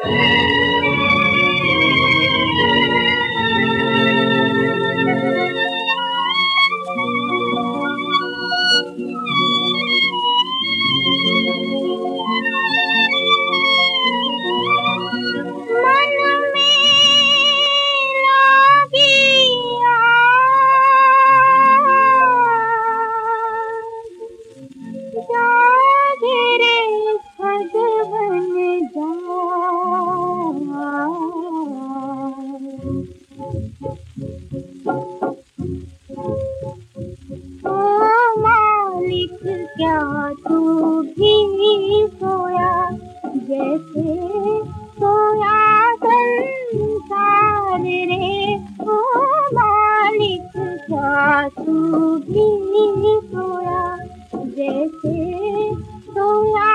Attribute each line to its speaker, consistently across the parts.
Speaker 1: क्या तू भी सोया जैसे सोया संसार रे। ओ मालिक क्या तू भी सोया जैसे सोया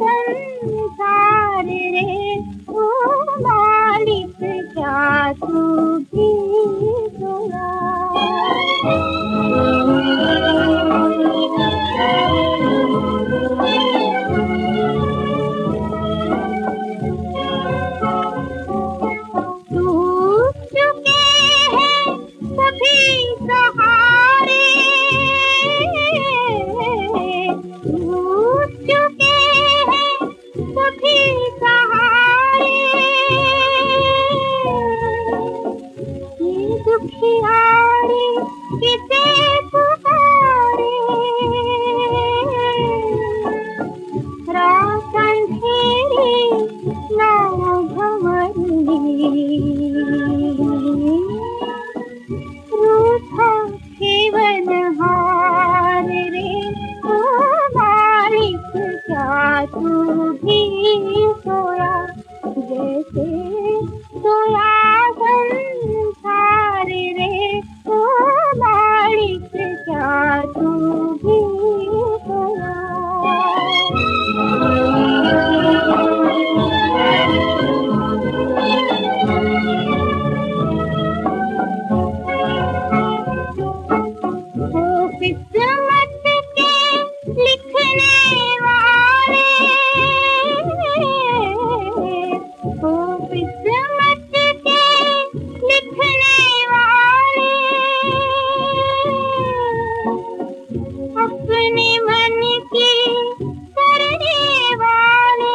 Speaker 1: संसार रे। ओ मालिक क्या तू भी सोया। दुखियारी किसे पुकारे, रात अंधेरी ना भंवरी, रूठा जीवन हार रे। ओ मालिक क्या तू भी सोया जैसे सोया संसार रे। ओ मालिक क्या तू भी सोया। ओ किस्मत के लिखने वाले, ओ किस्मत के लिखने वाले, अपने मन की करने वाले,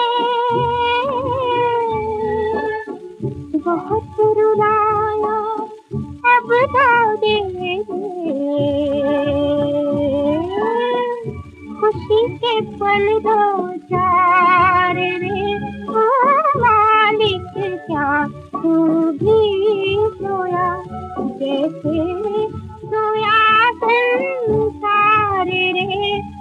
Speaker 1: बहुत रुलाया अब तो दे खुशी के पल दो चार रे। ओ मालिक क्या तू भी सोया जैसे सोया संसार रे।